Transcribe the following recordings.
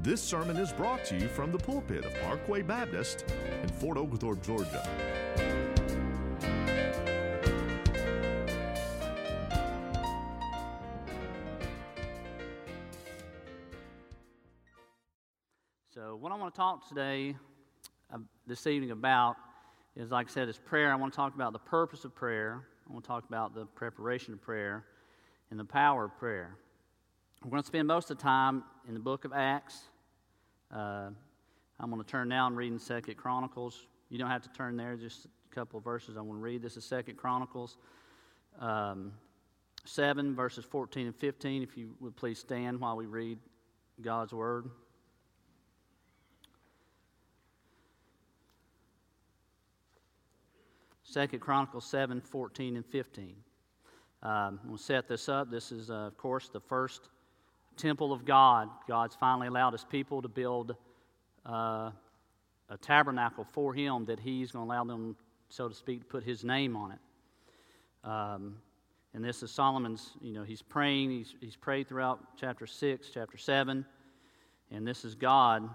This sermon is brought to you from the pulpit of Parkway Baptist in Fort Oglethorpe, Georgia. So what I want to talk today, this evening about is, like I said, is prayer. I want to talk about the purpose of prayer. I want to talk about the preparation of prayer and the power of prayer. We're going to spend most of the time in the book of Acts. I'm going to turn now and read in 2 Chronicles. You don't have to turn there, just a couple of verses I want to read. This is 2 Chronicles 7, verses 14 and 15. If you would please stand while we read God's Word. 2 Chronicles 7, 14 and 15. We'll set this up. This is, of course, the first temple of God. God's finally allowed His people to build a tabernacle for Him that He's going to allow them, so to speak, to put His name on it. And this is Solomon's, he's praying. He's prayed throughout chapter 6, chapter 7. And this is God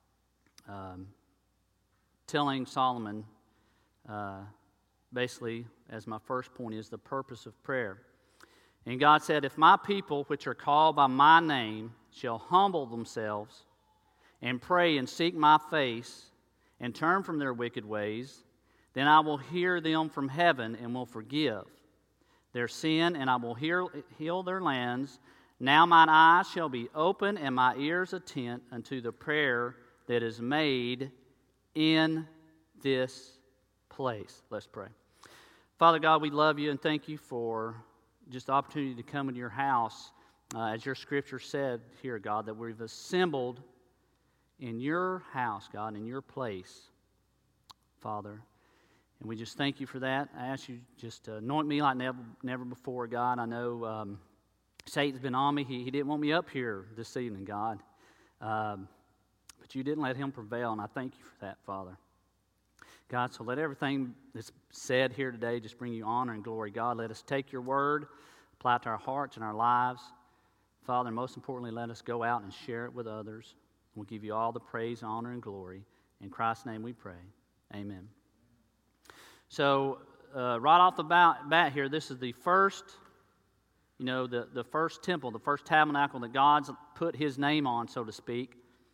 telling Solomon, basically, as my first point is, the purpose of prayer. And God said, "If my people, which are called by my name, shall humble themselves and pray and seek my face and turn from their wicked ways, then I will hear them from heaven and will forgive their sin, and I will heal their lands. Now mine eyes shall be open and my ears attent unto the prayer that is made in this place." Let's pray. Father God, we love you and thank you for just the opportunity to come into your house. As your scripture said here, God, that we've assembled in your house, God, in your place, Father. And we just thank you for that. I ask you just to anoint me like never before, God. I know Satan's been on me. He didn't want me up here this evening, God. But you didn't let him prevail, and I thank you for that, Father. God, so let everything that's said here today just bring you honor and glory. God, let us take your word, apply it to our hearts and our lives. Father, most importantly, let us go out and share it with others. We'll give you all the praise, honor, and glory. In Christ's name we pray. Amen. So, right off the bat here, this is the first, the first temple, the first tabernacle that God's put His name on, so to speak.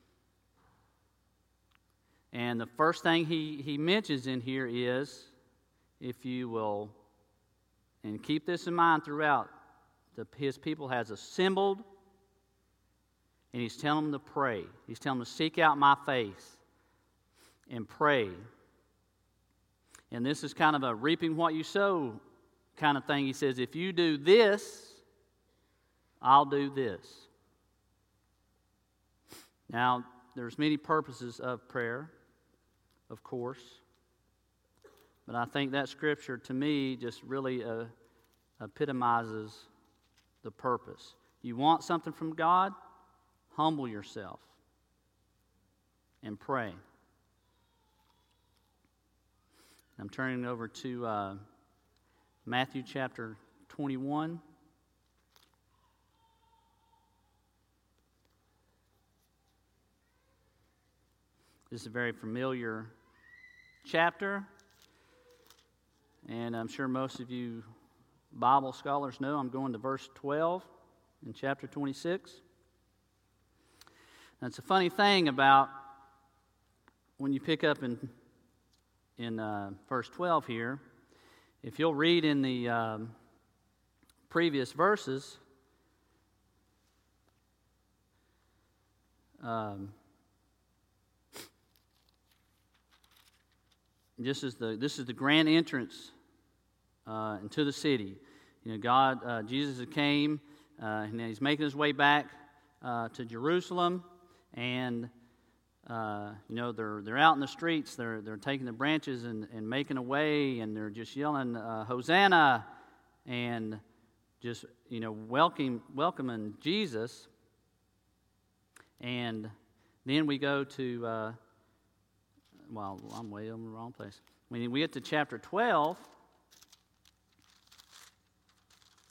And the first thing he mentions in here is, if you will, and keep this in mind throughout, his people has assembled, and he's telling them to pray. He's telling them to seek out my face and pray. And this is kind of a reaping what you sow kind of thing. He says, if you do this, I'll do this. Now, there's many purposes of prayer, of course. But I think that scripture, to me, just really epitomizes the purpose. You want something from God? Humble yourself and pray. I'm turning over to Matthew chapter 21. This is a very familiar chapter, and I'm sure most of you Bible scholars know I'm going to verse 12 in chapter 26. And it's a funny thing about when you pick up in verse 12 here, if you'll read in the previous verses, this is the grand entrance into the city. Jesus came, and He's making His way back to Jerusalem, and they're out in the streets. They're taking the branches and making a way, and they're just yelling Hosanna, and just welcoming Jesus. And then we go to I'm way in the wrong place. When we get to chapter 12,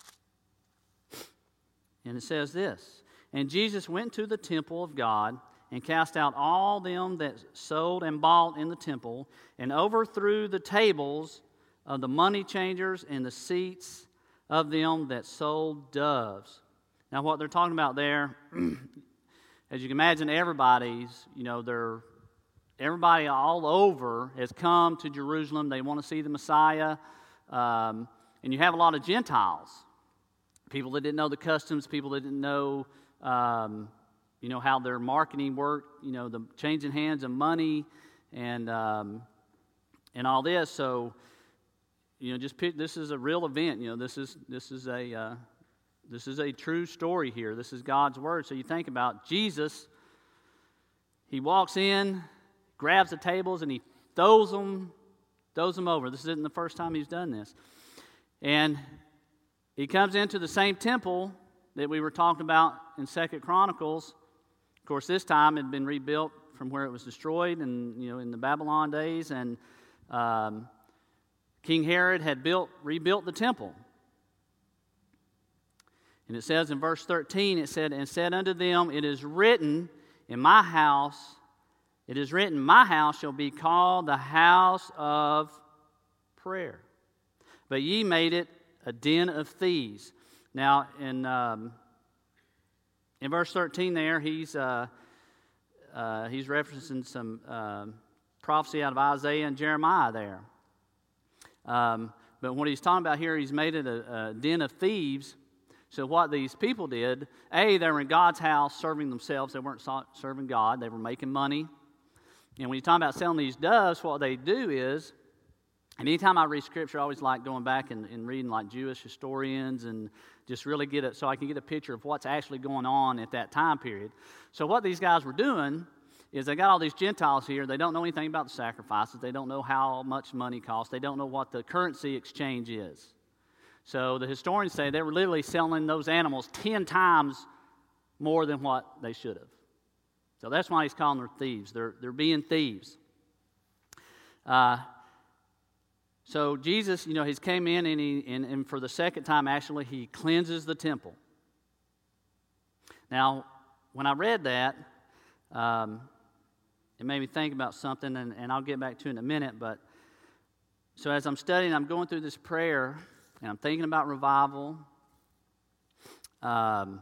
and it says this: "And Jesus went to the temple of God and cast out all them that sold and bought in the temple, and overthrew the tables of the money changers and the seats of them that sold doves. Now, what they're talking about there, as you can imagine, everybody all over has come to Jerusalem. They want to see the Messiah. And you have a lot of Gentiles, people that didn't know the customs, people that didn't know, how their marketing worked, the changing hands of money and all this. So, this is a real event. This is a true story here. This is God's word. So you think about Jesus. He walks in, grabs the tables, and he throws them over. This isn't the first time he's done this. And he comes into the same temple that we were talking about in 2 Chronicles. Of course, this time it had been rebuilt from where it was destroyed, and in the Babylon days. And King Herod had rebuilt the temple. And it says in verse 13, it said, "And said unto them, It is written, my house shall be called the house of prayer. But ye made it a den of thieves." Now, in verse 13 there, he's referencing some prophecy out of Isaiah and Jeremiah there. But what he's talking about here, he's made it a den of thieves. So what these people did, they were in God's house serving themselves. They weren't serving God. They were making money. And when you're talking about selling these doves, what they do is, and anytime I read Scripture, I always like going back and reading like Jewish historians and just really get it so I can get a picture of what's actually going on at that time period. So what these guys were doing is they got all these Gentiles here. They don't know anything about the sacrifices. They don't know how much money costs. They don't know what the currency exchange is. So the historians say they were literally selling those animals 10 times more than what they should have. So that's why he's calling them thieves. They're being thieves. So Jesus, he's came in and for the second time, actually, he cleanses the temple. Now, when I read that, it made me think about something, and I'll get back to it in a minute. But so as I'm studying, I'm going through this prayer, and I'm thinking about revival. And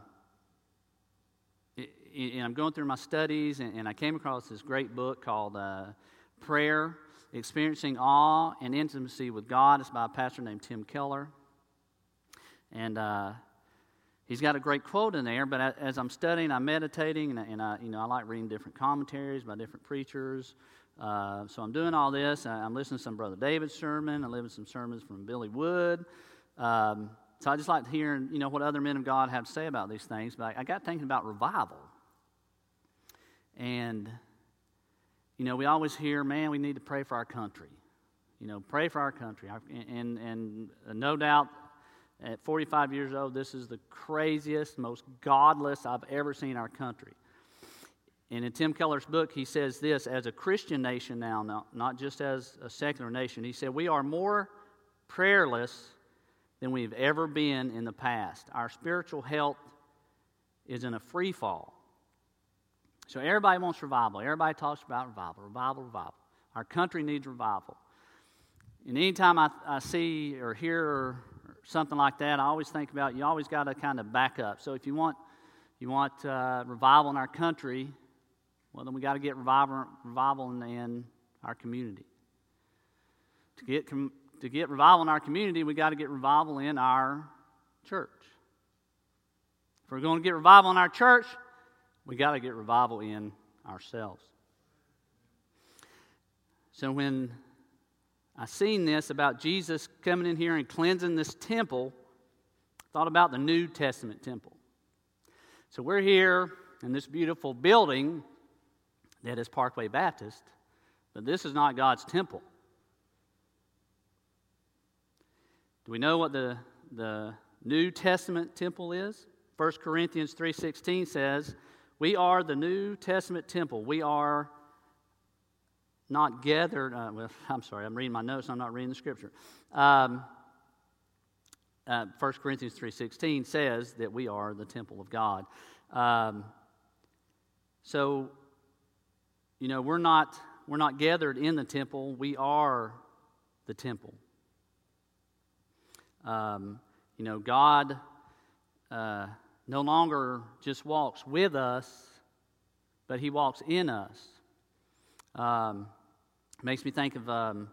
I'm going through my studies, and I came across this great book called Prayer, Experiencing Awe and Intimacy with God. It's by a pastor named Tim Keller. And he's got a great quote in there, but as I'm studying, I'm meditating, and I like reading different commentaries by different preachers. So I'm doing all this. I'm listening to some Brother David's sermon. I'm listening to some sermons from Billy Wood. So I just like to hear, what other men of God have to say about these things. But I got thinking about revival. And, we always hear, man, we need to pray for our country. Pray for our country. And no doubt, at 45 years old, this is the craziest, most godless I've ever seen our country. And in Tim Keller's book, he says this, as a Christian nation now, not just as a secular nation, he said, we are more prayerless than we've ever been in the past. Our spiritual health is in a free fall. So everybody wants revival. Everybody talks about revival. Our country needs revival. And anytime I see or hear something like that, I always think about, you always got to kind of back up. So if you want revival in our country, well, then we got to get revival in our community. To get revival in our community, we got to get revival in our church. If we're going to get revival in our church, we got to get revival in ourselves. So when I seen this about Jesus coming in here and cleansing this temple, I thought about the New Testament temple. So we're here in this beautiful building that is Parkway Baptist, but this is not God's temple. Do we know what the New Testament temple is? 1 Corinthians 3:16 says, we are the New Testament temple. We are not gathered. I'm reading my notes. I'm not reading the Scripture. 1 Corinthians 3:16 says that we are the temple of God. So we're not gathered in the temple. We are the temple. God no longer just walks with us, but He walks in us. Makes me think of 1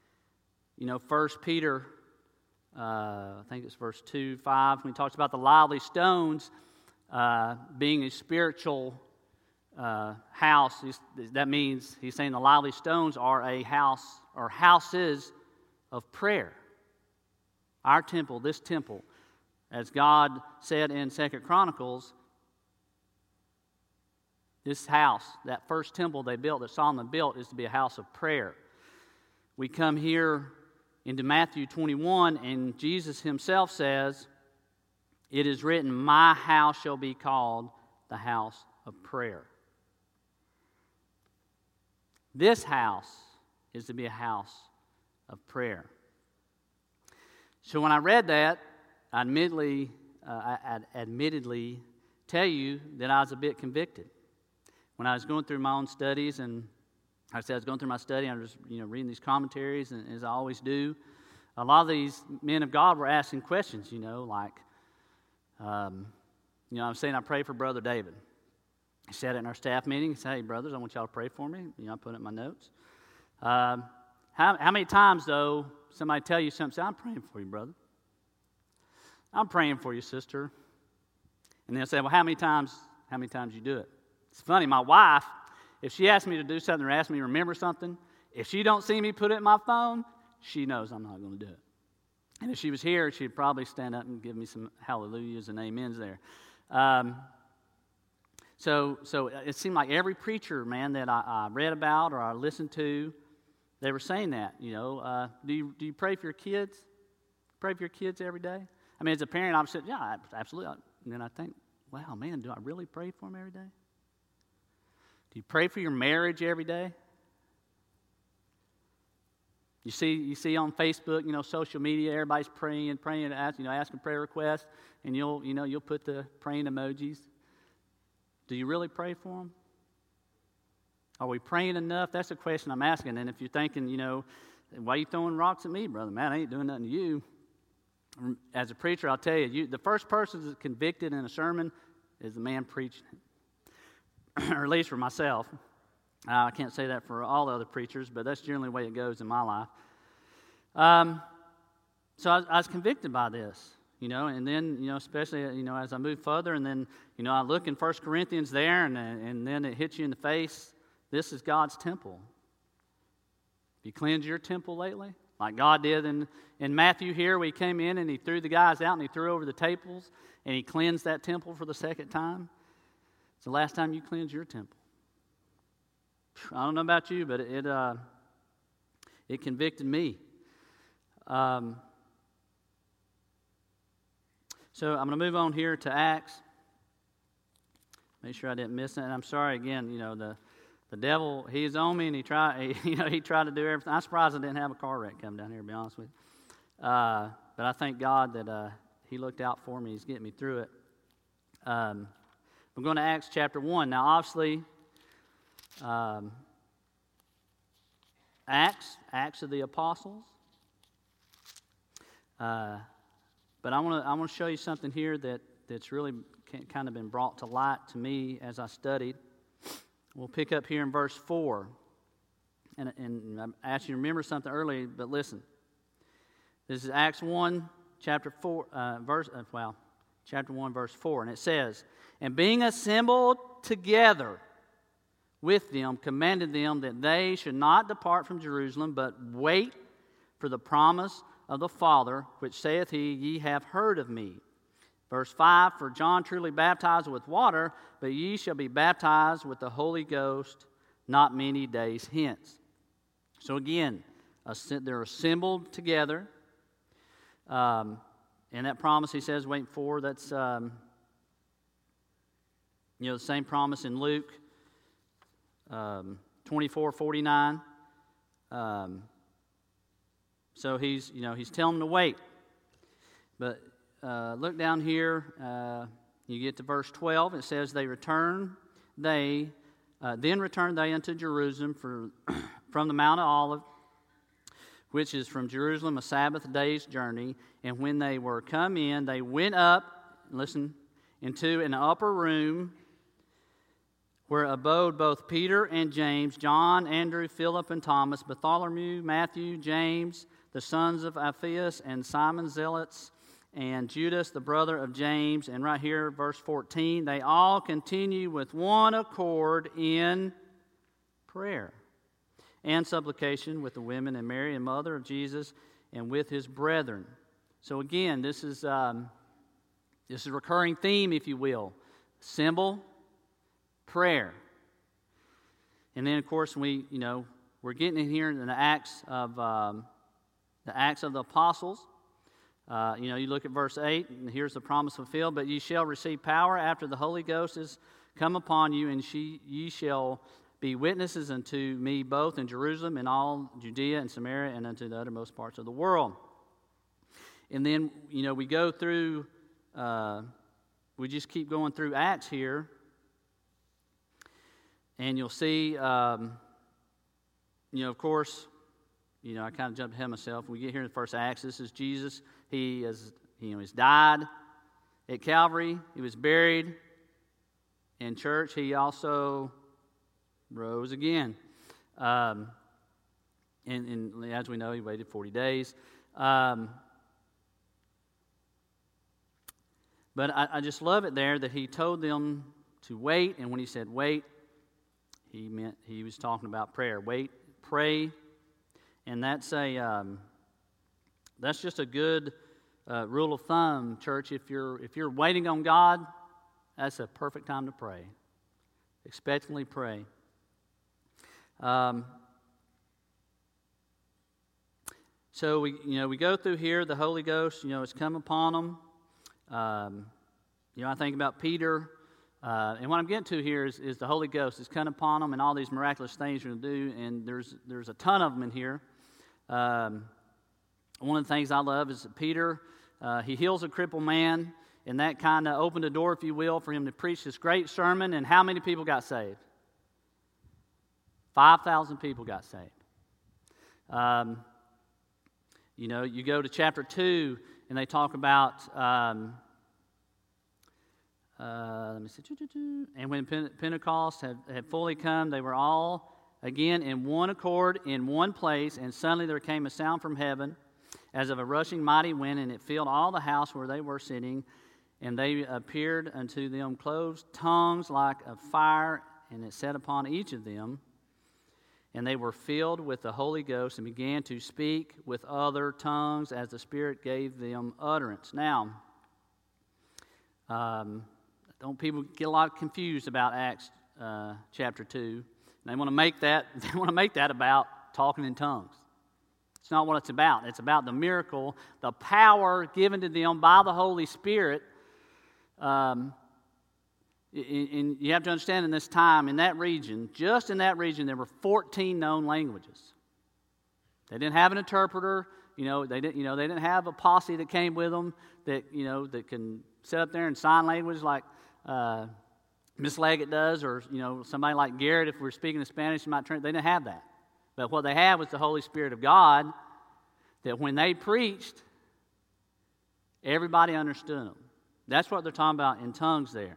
Peter, I think it's verse 2-5, when he talks about the lively stones being a spiritual house. That means he's saying the lively stones are a house or houses of prayer. Our temple, this temple, as God said in 2 Chronicles, this house, that first temple they built, that Solomon built, is to be a house of prayer. We come here into Matthew 21, and Jesus himself says, "It is written, my house shall be called the house of prayer." This house is to be a house of prayer. So when I read that, I admittedly tell you that I was a bit convicted. When I was going through my own studies, and like I said, I was going through my study, I was reading these commentaries, and as I always do, a lot of these men of God were asking questions, like, I'm saying I pray for Brother David. He said it in our staff meeting. He said, "Hey, brothers, I want y'all to pray for me." I put it in my notes. How many times, though, somebody tell you something, say, "I'm praying for you, brother. I'm praying for you, sister." And they'll say, "Well, how many times you do it?" It's funny, my wife, if she asks me to do something or asks me to remember something, if she don't see me put it in my phone, she knows I'm not going to do it. And if she was here, she'd probably stand up and give me some hallelujahs and amens there. So it seemed like every preacher, man, that I read about or I listened to, they were saying that, do you pray for your kids? Pray for your kids every day? I mean, as a parent, I'm saying, yeah, absolutely. And then I think, wow, man, do I really pray for them every day? Do you pray for your marriage every day? You see on Facebook, social media, everybody's praying, asking prayer requests, and you'll put the praying emojis. Do you really pray for them? Are we praying enough? That's the question I'm asking. And if you're thinking, why are you throwing rocks at me, brother? Man, I ain't doing nothing to you. As a preacher, I'll tell you, the first person that's convicted in a sermon is the man preaching it. Or at least for myself. I can't say that for all the other preachers, but that's generally the way it goes in my life. So I was convicted by this, and then, especially, as I move further, and then, I look in 1 Corinthians there, and then it hits you in the face. This is God's temple. Have you cleansed your temple lately? Like God did in Matthew here, we came in and He threw the guys out and He threw over the tables, and He cleansed that temple for the second time. It's the last time you cleansed your temple. I don't know about you, but it convicted me. So I'm going to move on here to Acts. Make sure I didn't miss it. And I'm sorry again. The devil, he's on me, and he tried to do everything. I'm surprised I didn't have a car wreck come down here, to be honest with you. But I thank God that He looked out for me. He's getting me through it. We're going to Acts chapter 1. Now, obviously, Acts of the Apostles. But I want to show you something here that's really kind of been brought to light to me as I studied. We'll pick up here in verse 4. And I asked you to remember something earlier, but listen. This is Acts 1, chapter 1, verse 4. And it says, "And being assembled together with them, commanded them that they should not depart from Jerusalem, but wait for the promise of the Father, which saith he, Ye have heard of me. Verse 5, For John truly baptized with water, but ye shall be baptized with the Holy Ghost not many days hence." So again, they're assembled together. And that promise, he says, wait for, that's, the same promise in Luke 24:49. So he's telling them to wait. But look down here, you get to verse 12. It says, They returned, they Then returned they unto Jerusalem from the Mount of Olives, which is from Jerusalem a Sabbath day's journey. And when they were come in, they went up, listen, into an upper room where abode both Peter and James, John, Andrew, Philip, and Thomas, Bartholomew, Matthew, James, the sons of Alphaeus, and Simon Zealots, and Judas, the brother of James. And right here, verse 14, they all continue with one accord in prayer and supplication with the women and Mary, and mother of Jesus, and with his brethren. So again, this is a recurring theme, if you will. Symbol, prayer. And then, of course, we're getting in here in the Acts of the Apostles. You look at verse 8, and here's the promise fulfilled. But ye shall receive power after the Holy Ghost is come upon you, and ye shall be witnesses unto me both in Jerusalem and all Judea and Samaria and unto the uttermost parts of the world. And then, we go through, we just keep going through Acts here. And you'll see, of course, I kind of jumped ahead of myself. We get here in the first Acts. This is Jesus. He is, he's died at Calvary. He was buried in church. He also rose again. And as we know, he waited 40 days. But I just love it there that he told them to wait. And when he said wait, he meant he was talking about prayer. Wait, pray. And that's just a good rule of thumb, church. If you're waiting on God, that's a perfect time to pray. Expectantly pray. So we go through here. The Holy Ghost, has come upon them. I think about Peter. And what I'm getting to here is the Holy Ghost has come upon them and all these miraculous things you're going to do. And there's a ton of them in here. One of the things I love is that Peter, he heals a crippled man, and that kind of opened the door, if you will, for him to preach this great sermon. And how many people got saved? 5,000 people got saved. You go to chapter 2, and they talk about, let me see, and when Pentecost had fully come, they were all again in one accord, in one place, and suddenly there came a sound from heaven, as of a rushing mighty wind, and it filled all the house where they were sitting, and they appeared unto them clothes, tongues like a fire, and it set upon each of them. And they were filled with the Holy Ghost and began to speak with other tongues as the Spirit gave them utterance. Now, don't people get a lot confused about Acts chapter 2? They want to make that about talking in tongues. It's not what it's about. It's about the miracle, the power given to them by the Holy Spirit. And you have to understand, in this time, in that region, just in that region, there were 14 known languages. They didn't have an interpreter. They didn't have a posse that came with them that can sit up there and sign language like Miss Leggett does, or somebody like Garrett. If we're speaking in Spanish, they didn't have that. But what they had was the Holy Spirit of God. That when they preached, everybody understood them. That's what they're talking about in tongues there.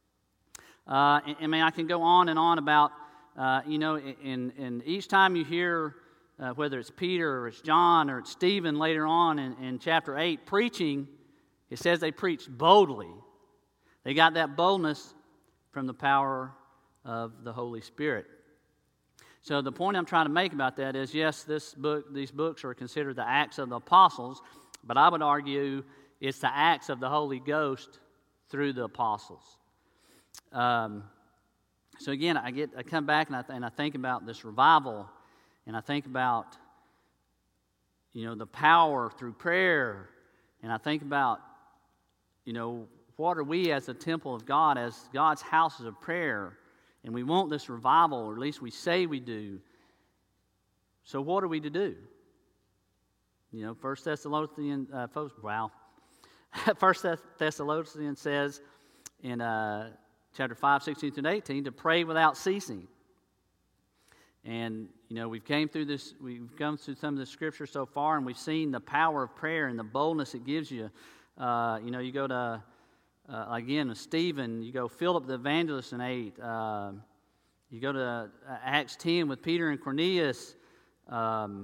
I can go on and on about, and each time you hear, whether it's Peter or it's John or it's Stephen later on in chapter 8 preaching, it says they preached boldly. They got that boldness from the power of the Holy Spirit. So the point I'm trying to make about that is, yes, these books are considered the Acts of the Apostles, but I would argue it's the Acts of the Holy Ghost through the Apostles. So again, I come back and I think about this revival, and I think about the power through prayer, and I think about what are we as a temple of God, as God's houses of prayer, and we want this revival, or at least we say we do. So what are we to do? 1 Thessalonians says in chapter 5, 16 through 18, to pray without ceasing. And, we've come through some of the scripture so far, and we've seen the power of prayer and the boldness it gives you. You go to, again, Stephen, you go Philip the evangelist in 8. You go to Acts 10 with Peter and Cornelius. And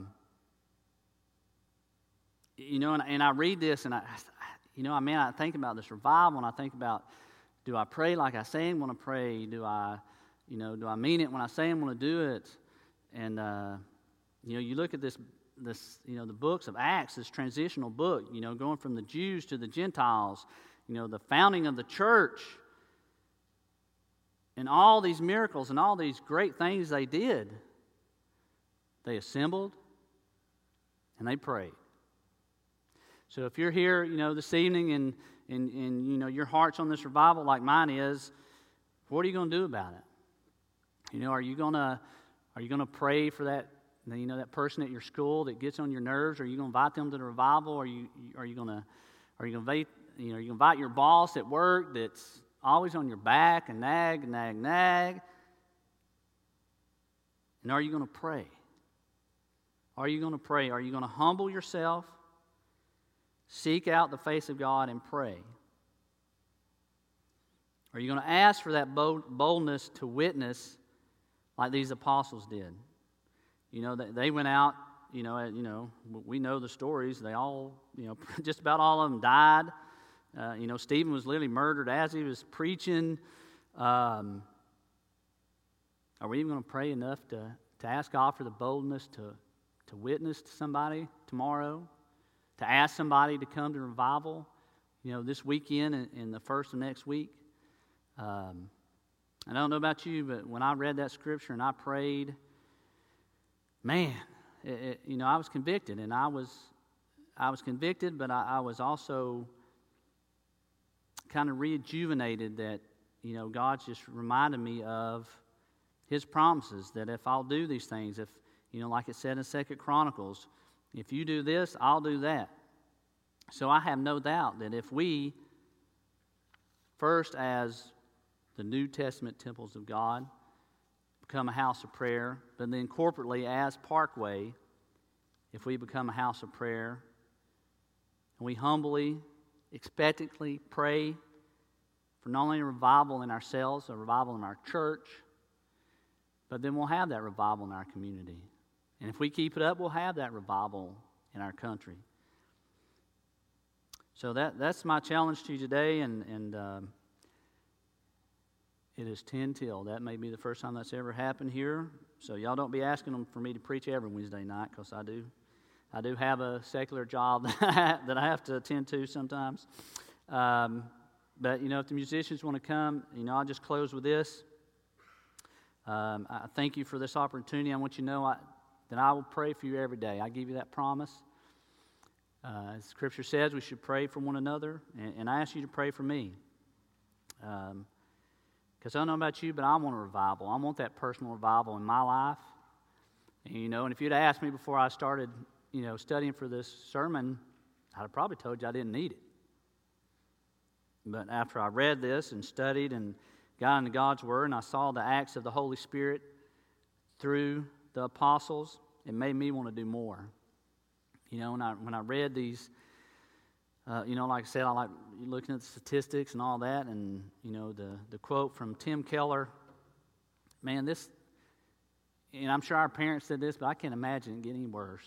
I read this, and I think about this revival, and I think about, do I pray like I say I'm going to pray? Do I mean it when I say I'm going to do it? And you look at this, the books of Acts, this transitional book, going from the Jews to the Gentiles, the founding of the church, and all these miracles and all these great things they did. They assembled and they prayed. So if you're here, this evening and your heart's on this revival like mine is, what are you going to do about it? Are you going to pray for that, that person at your school that gets on your nerves? Are you going to invite them to the revival? Are you going to invite your boss at work that's always on your back and nag? And are you going to pray? Are you going to pray? Are you going to humble yourself, seek out the face of God, and pray? Are you going to ask for that boldness to witness like these apostles did? They went out, we know the stories. They all, just about all of them died. Stephen was literally murdered as he was preaching. Are we even going to pray enough to ask God for the boldness to witness to somebody tomorrow? To ask somebody to come to revival, this weekend and the first of next week? I don't know about you, but when I read that scripture and I prayed, man, I was convicted, and I was convicted, but I was also kind of rejuvenated that, God's just reminded me of His promises, that if I'll do these things, if, like it said in 2 Chronicles, if you do this, I'll do that. So I have no doubt that if we, first as the New Testament temples of God, become a house of prayer, but then corporately as Parkway, if we become a house of prayer, and we humbly, expectantly pray for not only a revival in ourselves, a revival in our church, but then we'll have that revival in our community. And if we keep it up, we'll have that revival in our country. So that's my challenge to you today, and it is 10 till. That may be the first time that's ever happened here. So y'all don't be asking them for me to preach every Wednesday night, because I do have a secular job that I have to attend to sometimes. But if the musicians want to come, I'll just close with this. I thank you for this opportunity. I want you to know that I will pray for you every day. I give you that promise. As Scripture says, we should pray for one another, and I ask you to pray for me. Because I don't know about you, but I want a revival. I want that personal revival in my life. And if you'd asked me before I started, studying for this sermon, I'd have probably told you I didn't need it. But after I read this and studied and got into God's Word, and I saw the acts of the Holy Spirit through the apostles, it made me want to do more. When I read these, like I said, I like looking at the statistics and all that, and the quote from Tim Keller. Man, this, and I'm sure our parents said this, but I can't imagine it getting worse.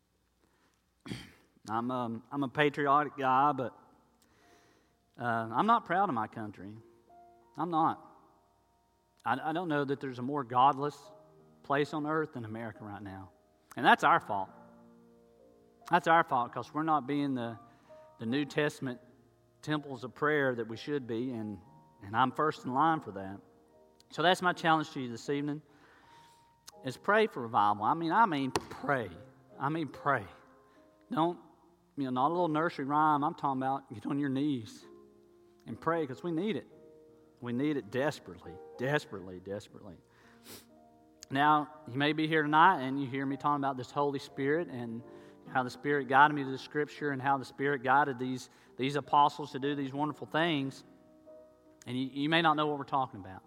I'm a patriotic guy, but I'm not proud of my country. I'm not. I don't know that there's a more godless place on earth than America right now, and that's our fault. That's our fault, because we're not being the New Testament temples of prayer that we should be, and I'm first in line for that. So that's my challenge to you this evening, is pray for revival. I mean pray. Pray. Don't, not a little nursery rhyme. I'm talking about get on your knees and pray, because we need it. We need it desperately, desperately, desperately. Now, you may be here tonight and you hear me talking about this Holy Spirit and how the Spirit guided me to the Scripture and how the Spirit guided these apostles to do these wonderful things. And you may not know what we're talking about.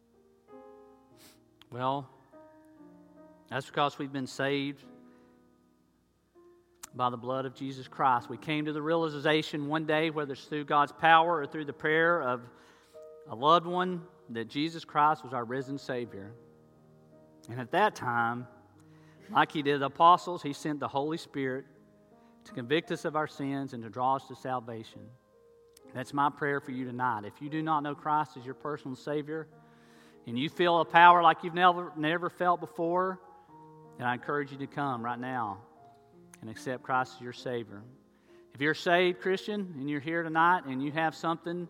Well, that's because we've been saved by the blood of Jesus Christ. We came to the realization one day, whether it's through God's power or through the prayer of a loved one, that Jesus Christ was our risen Savior. And at that time, like He did the apostles, He sent the Holy Spirit to convict us of our sins and to draw us to salvation. That's my prayer for you tonight. If you do not know Christ as your personal Savior, and you feel a power like you've never felt before, then I encourage you to come right now and accept Christ as your Savior. If you're a saved Christian and you're here tonight and you have something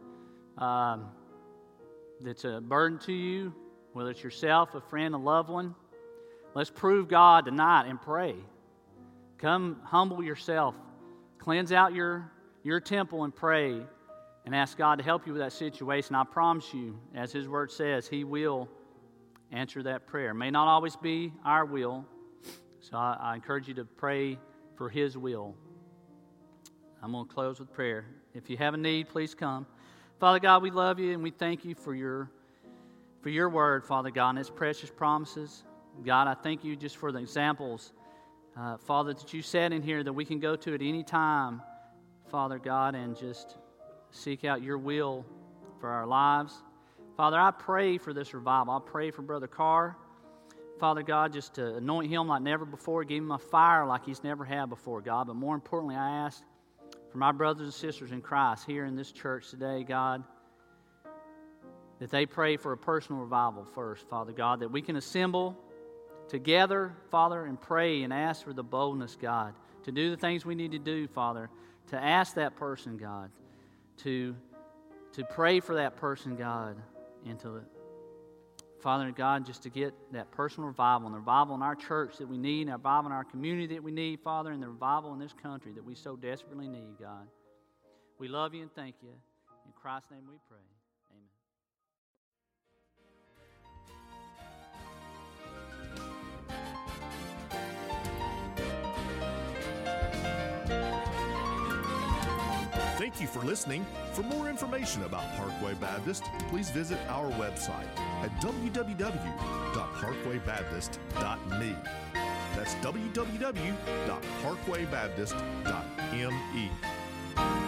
that's a burden to you, whether it's yourself, a friend, a loved one, let's prove God tonight and pray. Come humble yourself. Cleanse out your temple and pray and ask God to help you with that situation. I promise you, as His Word says, He will answer that prayer. It may not always be our will, so I encourage you to pray for His will. I'm going to close with prayer. If you have a need, please come. Father God, we love you and we thank you for your Word, Father God, and its precious promises. God, I thank you just for the examples, Father, that you said in here that we can go to at any time, Father God, and just seek out your will for our lives. Father, I pray for this revival. I pray for Brother Carr. Father God, just to anoint him like never before, give him a fire like he's never had before, God. But more importantly, I ask for my brothers and sisters in Christ here in this church today, God, that they pray for a personal revival first, Father God, that we can assemble together, Father, and pray and ask for the boldness, God, to do the things we need to do, Father, to ask that person, God, to pray for that person, God, and to, Father God, just to get that personal revival, and the revival in our church that we need, and the revival in our community that we need, Father, and the revival in this country that we so desperately need, God. We love you and thank you. In Christ's name we pray. Thank you for listening. For more information about Parkway Baptist, please visit our website at www.parkwaybaptist.me. That's www.parkwaybaptist.me.